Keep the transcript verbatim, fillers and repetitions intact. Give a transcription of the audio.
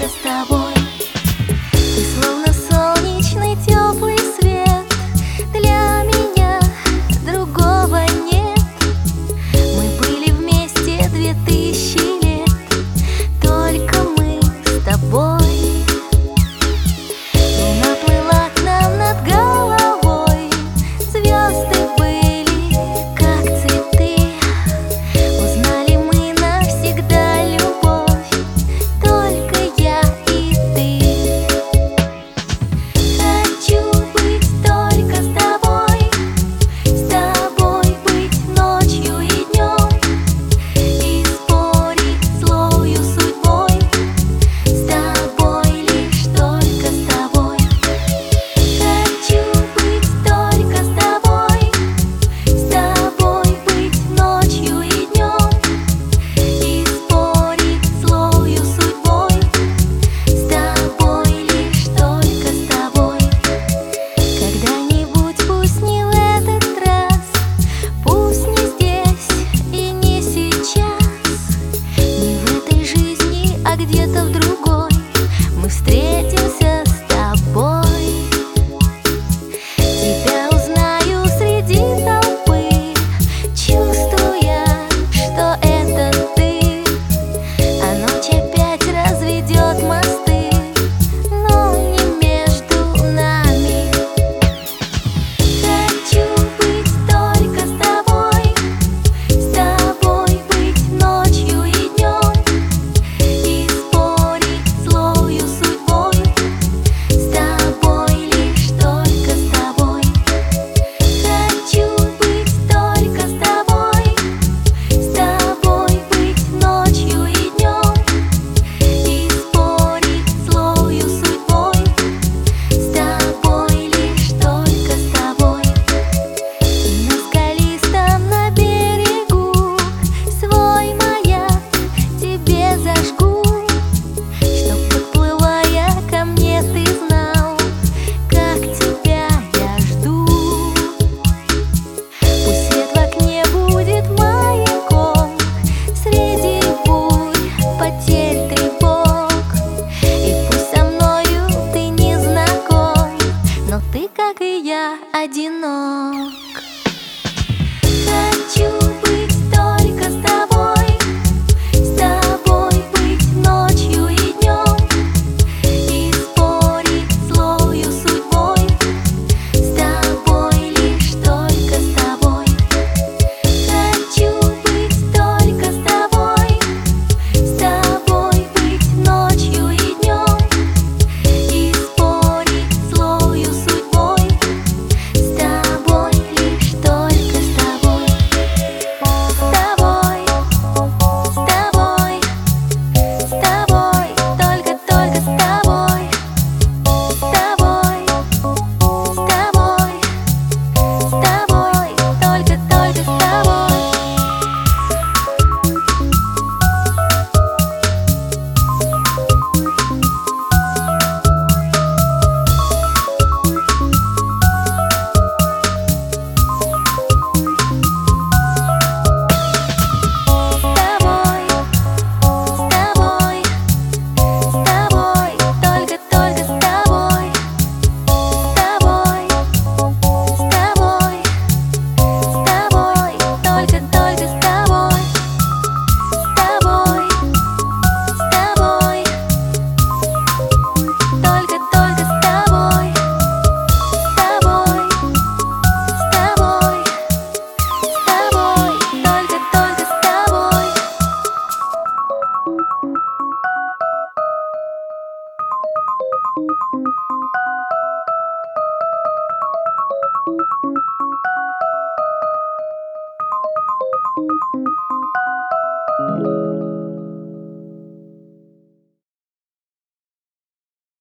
с тобой. Ты словно солнечный теплый свет, для меня другого нет. Мы были вместе две тысячи лет, только мы с тобой. Луна плыла к нам над головой, звезды были как цветы. Узнали мы навсегда любовь, только я и ты. Хочу быть только с тобой, с тобой быть ночью и днем, и спорить злою судьбой, с тобой лишь только с тобой. Хочу быть только с тобой, с тобой быть ночью и днем, и спорить злою судьбой, с тобой лишь только с тобой. Когда-нибудь, пусть не в этот раз, пусть не здесь и не сейчас, не в этой жизни, а где-то в другой, мы встретимся с тобой. Тебя узнаю среди толпы, чувствуя, что это ты, а ночь опять разведет мосты, но не между нами. Хочу быть только с тобой, с тобой быть ночью и днем, и спорить злою судьбой, с тобой лишь только с тобой. Хочу быть только с тобой, с тобой быть ночью и днем, и спорить злою судьбой, с тобой лишь только с тобой. На скалистом на берегу свой маяк тебе зажгу, чтоб, подплывая ко мне, ты знал, как тебя я жду. Пусть свет в окне будет маяком среди бурь, потерь, тревог, и пусть со мною ты не знаком, но ты, как и я, одинок.